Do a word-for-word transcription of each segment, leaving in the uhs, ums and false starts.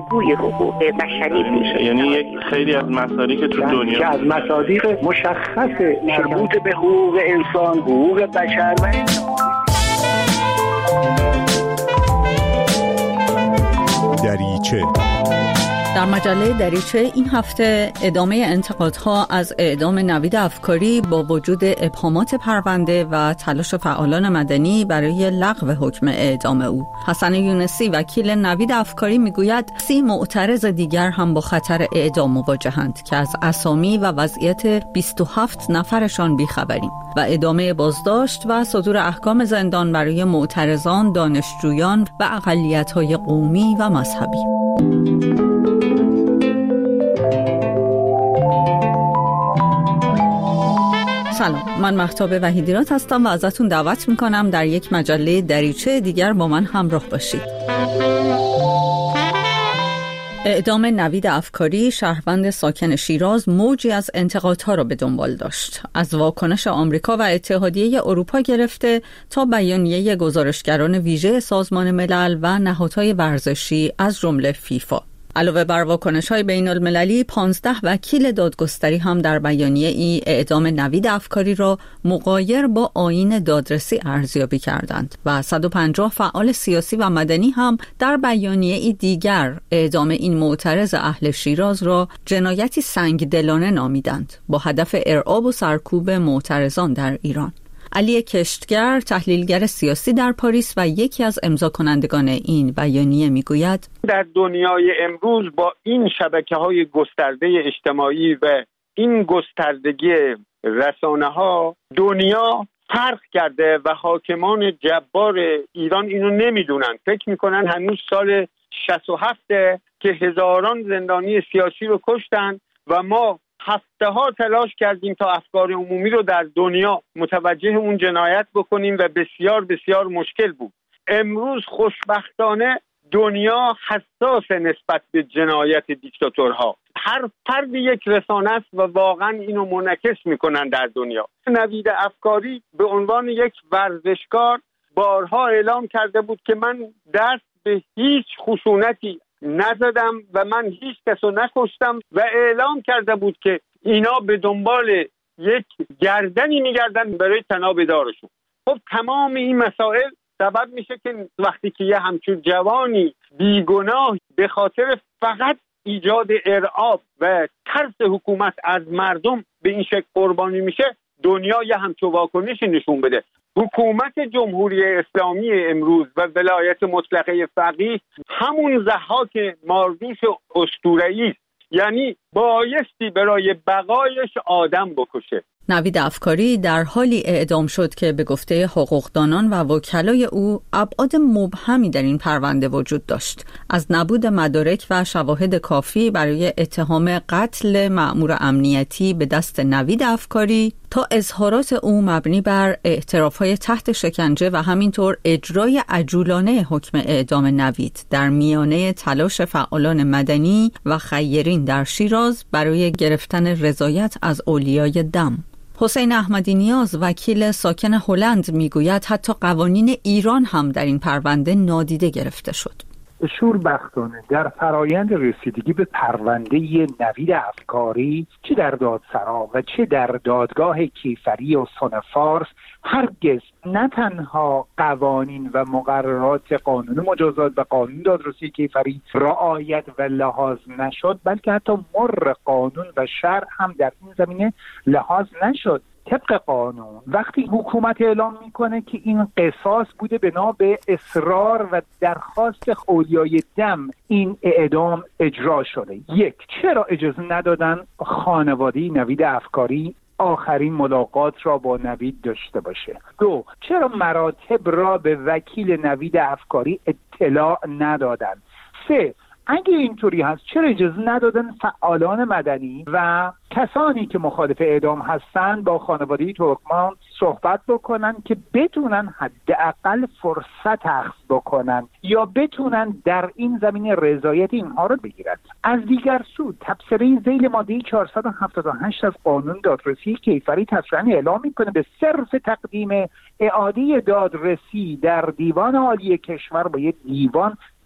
بازگوی حقوق بشری میشه. یعنی یک خیلی از مصادیق تو دنیا که از مصادیق مشخص مربوط به حقوق انسان، حقوق بشر و دریچه. در مجله دریچه این هفته ادامه انتقادها از اعدام نوید افکاری با وجود ابهامات پرونده و تلاش فعالان مدنی برای لغو حکم اعدام او. حسن یونسی وکیل نوید افکاری میگوید سی معترض دیگر هم با خطر اعدام مواجهند که از اسامی و وضعیت بیست و هفت نفرشان بیخبریم و ادامه بازداشت و صدور احکام زندان برای معترضان، دانشجویان و اقلیت‌های قومی و مذهبی. سلام، من مهتاب وحیدیرات هستم و ازتون دعوت میکنم در یک مجله دریچه دیگر با من همراه باشید. اعدام نوید افکاری، شهروند ساکن شیراز، موجی از انتقادها را به دنبال داشت. از واکنش آمریکا و اتحادیه اروپا گرفته تا بیانیه گزارشگران ویژه سازمان ملل و نهادهای ورزشی از جمله فیفا. علاوه بر واکنش‌های بین‌المللی، پانزده وکیل دادگستری هم در بیانیه ای اعدام نوید افکاری را مغایر با آیین دادرسی ارزیابی کردند و صد و پنجاه فعال سیاسی و مدنی هم در بیانیه ای دیگر اعدام این معترض اهل شیراز را جنایتی سنگدلانه نامیدند با هدف ارعاب و سرکوب معترضان در ایران. علی کشتگر، تحلیلگر سیاسی در پاریس و یکی از امضا کنندگان این بیانیه میگوید در دنیای امروز با این شبکه‌های گسترده اجتماعی و این گستردگی رسانه‌ها دنیا فرق کرده و حاکمان جبار ایران اینو نمیدونن. فکر میکنن هنوز سال شصت و هفت که هزاران زندانی سیاسی رو کشتن و ما هفته ها تلاش کردیم تا افکار عمومی رو در دنیا متوجه اون جنایت بکنیم و بسیار بسیار مشکل بود. امروز خوشبختانه دنیا حساس نسبت به جنایت دیکتاتورها. هر فرد یک رسانه است و واقعا اینو منعکس میکنن در دنیا. نوید افکاری به عنوان یک ورزشکار بارها اعلام کرده بود که من دست به هیچ خشونتی نزدم و من هیچ کسو نکشتم و اعلام کرده بود که اینا به دنبال یک گردنی میگردن برای طناب دارشون. خب تمام این مسائل سبب میشه که وقتی که یه همچون جوانی بیگناه به خاطر فقط ایجاد ارعاب و ترس حکومت از مردم به این شکل قربانی میشه، دنیا یه همچون واکنشی نشون بده. حکومت جمهوری اسلامی امروز و ولایت مطلقه فقیه همون ضحاک ماردوش اسطوره‌ای است، یعنی بایستی برای بقایش آدم بکشه. نوید افکاری در حالی اعدام شد که به گفته حقوقدانان و وکلای او ابعاد مبهمی در این پرونده وجود داشت، از نبود مدارک و شواهد کافی برای اتهام قتل مأمور امنیتی به دست نوید افکاری تا اظهارات او مبنی بر اعتراف‌های تحت شکنجه و همینطور اجرای عجولانه حکم اعدام نوید در میانه تلاش فعالان مدنی و خیرین در شیراز برای گرفتن رضایت از اولیای دم. حسین احمدی نیاز، وکیل ساکن هلند، میگوید حتی قوانین ایران هم در این پرونده نادیده گرفته شد. شوربختانه در فرایند رسیدگی به پرونده نوید افکاری، چه در دادسرا و چه در دادگاه کیفری استان فارس، هرگز نه تنها قوانین و مقررات قانون مجازات و قانون دادرسی کیفری رعایت و لحاظ نشد، بلکه حتی مر قانون و شرع هم در این زمینه لحاظ نشد. طبق قانون وقتی حکومت اعلام میکنه که این قصاص بوده بنا به اصرار و درخواست اولیای دم این اعدام اجرا شده، یک، چرا اجازه ندادن خانواده نوید افکاری آخرین ملاقات را با نوید داشته باشه؟ دو، چرا مراتب را به وکیل نوید افکاری اطلاع ندادن؟ سه، اگه اینطوری هست چرا اجازه ندادن فعالان مدنی و کسانی که مخالف اعدام هستن با خانواده ترکمان صحبت بکنن که بتونن حداقل فرصت اخذ بکنن یا بتونن در این زمینه رضایت اینها رو بگیرن؟ از دیگر سو تبصره ذیل ماده چهارصد و هفتاد و هشت از قانون دادرسی کیفری تصریحاً اعلام میکنه به صرف تقدیم اعاده دادرسی در دیوان عالی کشور باید دیوان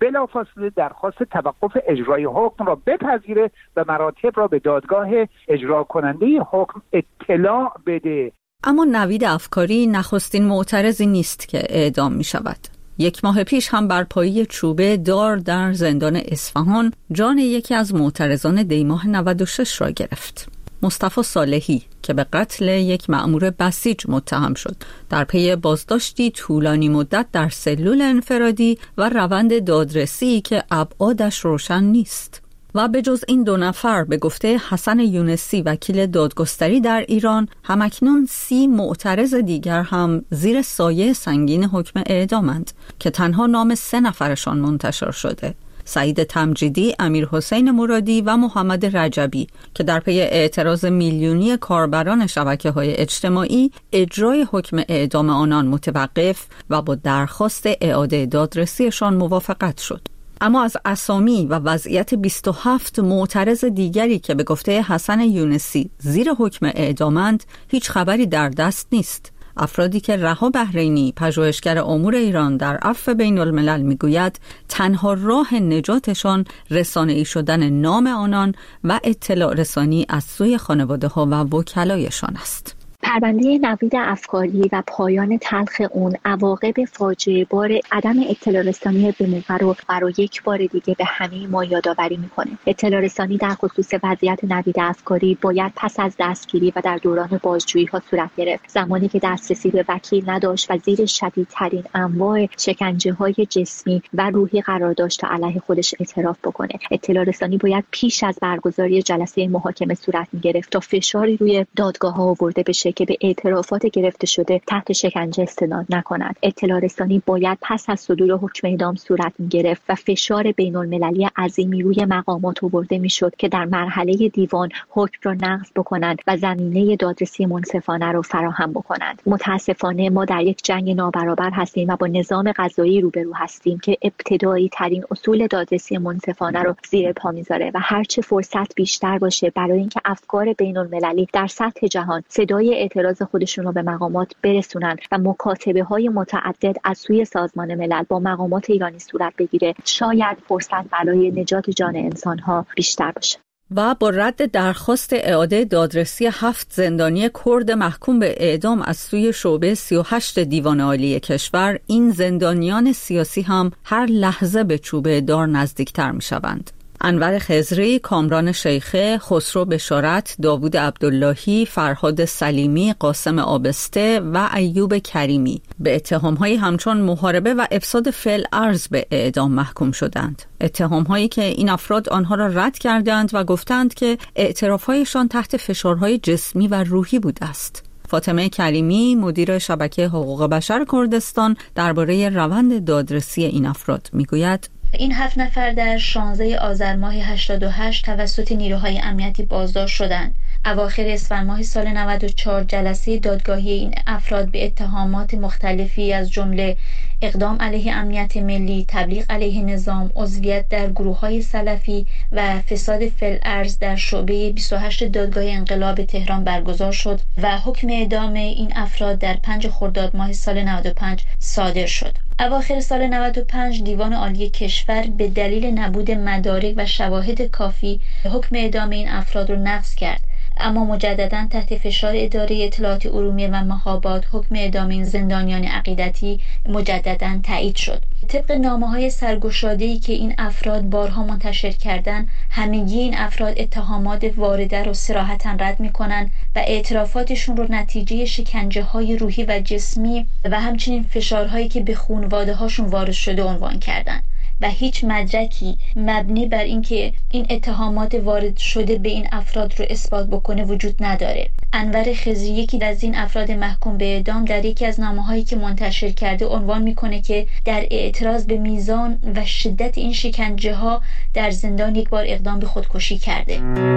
بلافاصله درخواست توقف اجرای حکم را بپذیره و مراتب را به دادگاه اجرا کننده حکم اطلاع بده. اما نوید افکاری نخستین معترضی نیست که اعدام می شود. یک ماه پیش هم بر پایه چوبه دار در زندان اصفهان جان یکی از معترضان دیماه نود و شش را گرفت. مصطفی صالحی که به قتل یک مأمور بسیج متهم شد، در پی بازداشتی طولانی مدت در سلول انفرادی و روند دادرسی که ابعادش روشن نیست. و به جز این دو نفر به گفته حسن یونسی وکیل دادگستری در ایران، همکنون سی معترض دیگر هم زیر سایه سنگین حکم اعدامند که تنها نام سه نفرشان منتشر شده: سعید تمجیدی، امیر حسین مرادی و محمد رجبی که در پی اعتراض میلیونی کاربران شبکه‌های اجتماعی اجرای حکم اعدام آنان متوقف و با درخواست اعاده دادرسیشان موافقت شد. اما از اسامی و وضعیت بیست و هفت معترض دیگری که به گفته حسن یونسی زیر حکم اعدامند هیچ خبری در دست نیست. افرادی که رها بحرینی، پژوهشگر امور ایران در عفو بین الملل میگوید تنها راه نجاتشان رسانه‌ای شدن نام آنان و اطلاع رسانی از سوی خانواده ها و وکلایشان است. پرونده نوید افکاری و پایان تلخ اون عواقب فاجعه بار عدم اطلاع رسانی به موقع رو برای یک بار دیگه به همه ما یادآوری میکنه. اطلاع رسانی در خصوص وضعیت نوید افکاری باید پس از دستگیری و در دوران بازجویی ها صورت گرفت، زمانی که دسترسی به وکیل نداشت و زیر شدیدترین انواع شکنجه های جسمی و روحی قرار داشت تا علیه خودش اعتراف بکنه. اطلاع رسانی باید پیش از برگزاری جلسه محاکمه صورت میگرفت تا فشاری روی دادگاه ها آورده بشه که به اعترافات گرفته شده تحت شکنجه استناد نکنند. اطلاع رسانی باید پس از صدور حکم اعدام صورت می‌گرفت و فشار بین‌المللی عظیمی روی مقامات آورده می‌شد که در مرحله دیوان حکم را نقض بکنند و زمینه دادرسی منصفانه را فراهم بکنند. متاسفانه ما در یک جنگ نابرابر هستیم و با نظام قضایی روبرو هستیم که ابتدایی ترین اصول دادرسی منصفانه را زیر پا می‌ذاره و هرچه فرصت بیشتر باشه برای اینکه افکار بین‌المللی در سطح جهان صدای اعتراض خودشون رو به مقامات برسونن و مکاتبه های متعدد از سوی سازمان ملل با مقامات ایرانی صورت بگیره، شاید فرصت برای نجات جان انسان ها بیشتر باشه. و با رد درخواست اعاده دادرسی هفت زندانی کرد محکوم به اعدام از سوی شعبه سی و هشت دیوان عالی کشور، این زندانیان سیاسی هم هر لحظه به چوبه دار نزدیکتر می شوند. انور خضری، کامران شیخه، خسرو بشارت، داوود عبداللهی، فرهاد سلیمی، قاسم آبسته و ایوب کریمی به اتهام‌های همچون محاربه و افساد فعل ارض به اعدام محکوم شدند. اتهام‌هایی که این افراد آنها را رد کردند و گفتند که اعتراف‌هایشان تحت فشارهای جسمی و روحی بوده است. فاطمه کریمی، مدیر شبکه حقوق بشر کردستان، درباره روند دادرسی این افراد میگوید: این هفت نفر در شانزده آذر ماه هشتاد و هشت توسط نیروهای امنیتی بازداشت شدند. اواخر اسفند ماه سال نود و چهار جلسه دادگاهی این افراد به اتهامات مختلفی از جمله اقدام علیه امنیت ملی، تبلیغ علیه نظام، عضویت در گروه‌های سلفی و فساد فی الارض در شعبه بیست و هشت دادگاه انقلاب تهران برگزار شد و حکم اعدام این افراد در پنج خرداد ماه سال نود و پنج صادر شد. اواخر سال نود و پنج دیوان عالی کشور به دلیل نبود مدارک و شواهد کافی حکم اعدام این افراد را نقض کرد، اما مجددا تحت فشار اداره اطلاعات عمومی و مخابرات حکم اعدام این زندانیان عقیدتی مجددا تایید شد. طبق نامه‌های سرگشاده‌ای که این افراد بارها منتشر کردند، همگی این افراد اتهامات وارده را صراحتاً رد می‌کنند و اعترافاتشون رو نتیجه شکنجه‌های روحی و جسمی و همچنین فشارهایی که به خانواده‌هاشون وارد شده عنوان کردند و هیچ مدرکی مبنی بر اینکه این اتهامات وارد شده به این افراد رو اثبات بکنه وجود نداره. انور خضری، یکی از این افراد محکوم به اعدام، در یکی از نامه‌هایی که منتشر کرده عنوان میکنه که در اعتراض به میزان و شدت این شکنجه‌ها در زندان یک بار اقدام به خودکشی کرده.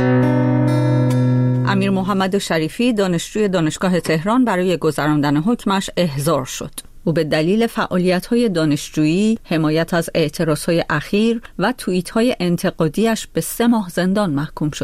امیر محمد شریفی، دانشجوی دانشگاه تهران، برای گذراندن حکمش احضار شد. او به دلیل فعالیت‌های دانشجویی، حمایت از اعتراض‌های اخیر و توییت‌های انتقادیش به سه ماه زندان محکوم شده.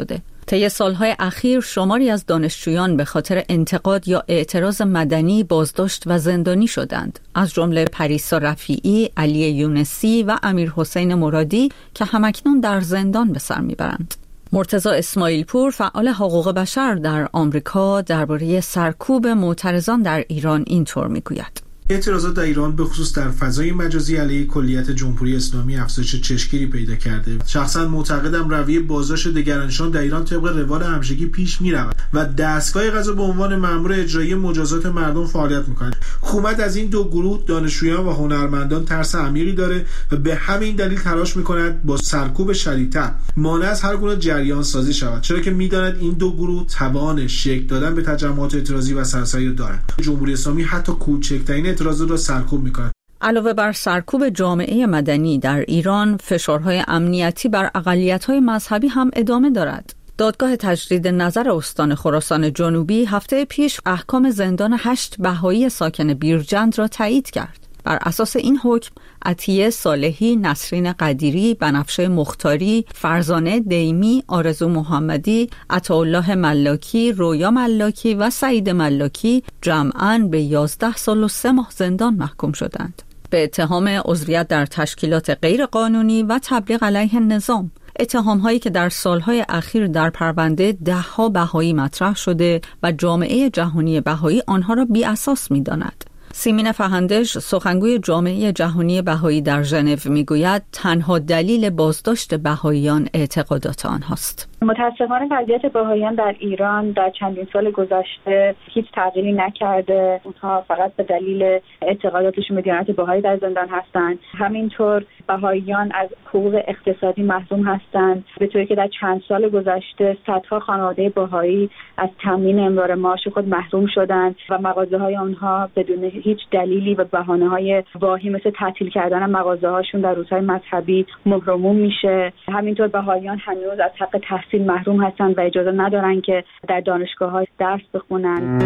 طی سالهای اخیر شماری از دانشجویان به خاطر انتقاد یا اعتراض مدنی بازداشت و زندانی شدند، از جمله پریسا رفیعی، علی یونسی و امیر حسین مرادی که همکنون در زندان به سر میبرند. مرتضی اسماعیل پور، فعال حقوق بشر در آمریکا، درباره سرکوب معترضان در ایران اینطور میگوید: اعتراضات در ایران به خصوص در فضای مجازی علیه کلیت جمهوری اسلامی افزایش چشمگیری پیدا کرده. شخصا معتقدم رویه بازداشت دگرانشان در ایران طبق روال همیشگی پیش می‌رود و دستگاه قضا به عنوان مأمور اجرایی مجازات مردم فعالیت می‌کند. حکومت از این دو گروه دانشجویان و هنرمندان ترس عمیقی داره و به همین دلیل تلاش می‌کند با سرکوب شدیدتر مانع از هر گونه جریان سازی شود، چرا که می‌داند این دو گروه توان شکل دادن به تجمعات اعتراضی و سرسری دارند. جمهوری اسلامی حتی کوچکترین اعتراضات را سرکوب می‌کند. علاوه بر سرکوب جامعه مدنی در ایران، فشارهای امنیتی بر اقلیت‌های مذهبی هم ادامه دارد. دادگاه تجدید نظر استان خراسان جنوبی هفته پیش احکام زندان هشت بهایی ساکن بیرجند را تایید کرد. بر اساس این حکم، عطیه صالحی، نسرین قدیری، بنفشه مختاری، فرزانه دیمی، آرزو محمدی، عطاالله ملاکی، رویا ملاکی و سعید ملاکی جمعاً به یازده سال و سه ماه زندان محکوم شدند به اتهام عضویت در تشکیلات غیرقانونی و تبلیغ علیه نظام. اتهام هایی که در سالهای اخیر در پرونده ده ها بهایی مطرح شده و جامعه جهانی بهایی آنها را بی اساس می داند. سیمین فهندش، سخنگوی جامعه جهانی بهایی در ژنو، میگوید تنها دلیل بازداشت بهاییان اعتقادات آنهاست. متاسفانه وضعیت بهاییان در ایران در چندین سال گذشته هیچ تغییری نکرده. اونها فقط به دلیل اعتقاداتشون به دیانت بهایی در زندان هستند. همینطور بهاییان از حقوق اقتصادی محروم هستند، به طوری که در چند سال گذشته صدها خانواده بهایی از تامین امرار معاش خود محروم شدند و مغازه‌های آنها بدون هیچ دلیلی و بهانه‌های واهی مثل تعطیل کردن مغازه‌هاشون در روزهای مذهبی مهرموم میشه. همینطور بهاییان هنوز از حق تحصیل محروم هستند و اجازه ندارن که در دانشگاه‌ها درس بخونن.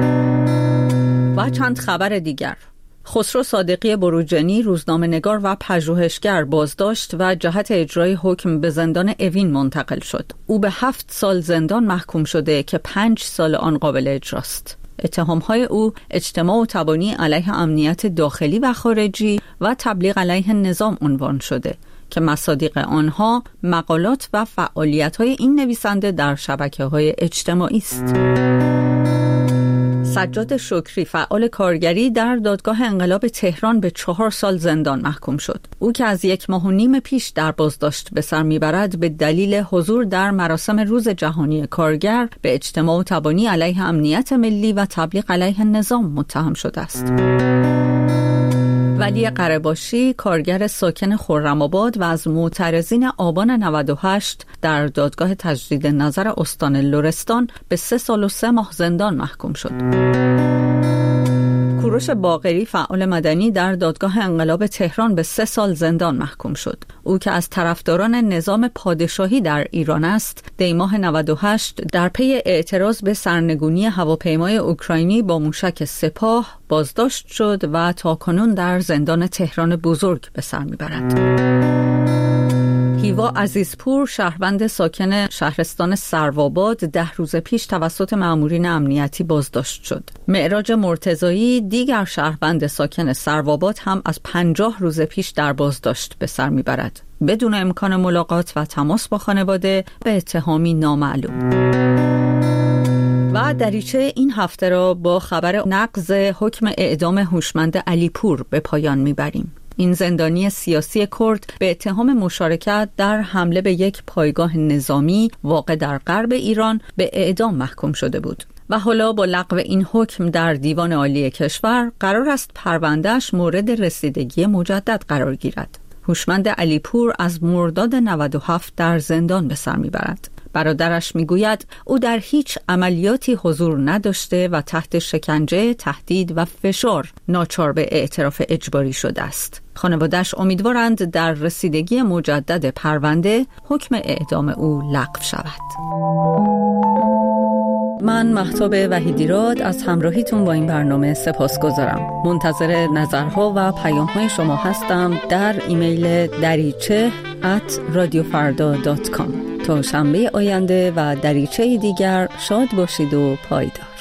و چند خبر دیگر: خسرو صادقی بروجنی، روزنامه‌نگار و پژوهشگر، بازداشت و جهت اجرای حکم به زندان اوین منتقل شد. او به هفت سال زندان محکوم شده که پنج سال آن قابل اجراست. اتهام‌های او اجتماع و تبانی علیه امنیت داخلی و خارجی و تبلیغ علیه نظام عنوان شده که مصادیق آنها مقالات و فعالیت‌های این نویسنده در شبکه‌های اجتماعی است. سجاد شکری، فعال کارگری، در دادگاه انقلاب تهران به چهار سال زندان محکوم شد. او که از یک ماه و نیم پیش در بازداشت به سر میبرد به دلیل حضور در مراسم روز جهانی کارگر به اجتماع و تبانی علیه امنیت ملی و تبلیغ علیه نظام متهم شده است. ولی قره‌باشی، کارگر ساکن خرم‌آباد و از معترضین آبان نود و هشت در دادگاه تجدید نظر استان لرستان به سه سال و سه ماه زندان محکوم شد. کوروش باقری، فعال مدنی، در دادگاه انقلاب تهران به سه سال زندان محکوم شد. او که از طرفداران نظام پادشاهی در ایران است، دی ماه نود و هشت در پی اعتراض به سرنگونی هواپیمای اوکراینی با موشک سپاه بازداشت شد و تاکنون در زندان تهران بزرگ به سر میبرد. هیوا عزیزپور، شهروند ساکن شهرستان سروآباد، ده روز پیش توسط مامورین امنیتی بازداشت شد. معراج مرتضایی، دیگر شهروند ساکن سروآباد، هم از پنجاه روز پیش در بازداشت به سر میبرد بدون امکان ملاقات و تماس با خانواده به اتهامی نامعلوم. و دریچه این هفته را با خبر نقض حکم اعدام هوشمند علیپور به پایان میبریم. این زندانی سیاسی کرد به اتهام مشارکت در حمله به یک پایگاه نظامی واقع در غرب ایران به اعدام محکوم شده بود و حالا با لغو این حکم در دیوان عالی کشور قرار است پروندهش مورد رسیدگی مجدد قرار گیرد. هوشمند علیپور از مرداد نود و هفت در زندان به سر میبرد. برادرش میگوید او در هیچ عملیاتی حضور نداشته و تحت شکنجه، تهدید و فشار ناچار به اعتراف اجباری شده است. خانواده‌اش امیدوارند در رسیدگی مجدد پرونده حکم اعدام او لغو شود. من مهتاب وحیدیراد از همراهیتون با این برنامه سپاسگزارم. منتظر نظرها و پیام‌های شما هستم در ایمیل دریچه ات رادیو فردا دات کام. تا شنبه آینده و دریچه دیگر شاد باشید و پایدار.